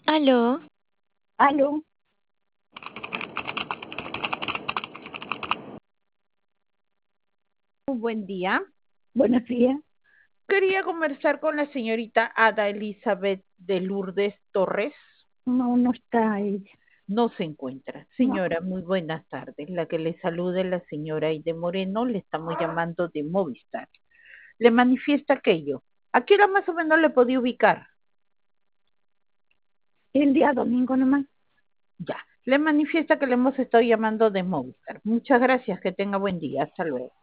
Aló, Aló, Un buen día. buenos días. Quería conversar con la señorita Ada Elizabeth de Lourdes Torres. No, no está ella. No se encuentra. No, Señora, muy buenas tardes. La que le saluda es la señora Aide Moreno. Le estamos llamando de Movistar. Le manifiesta aquello. ¿A qué hora más o menos le podía ubicar? el día domingo nomás. Ya. Le manifiesta que le hemos estado llamando de Movistar. Muchas gracias. Que tenga buen día. Hasta luego.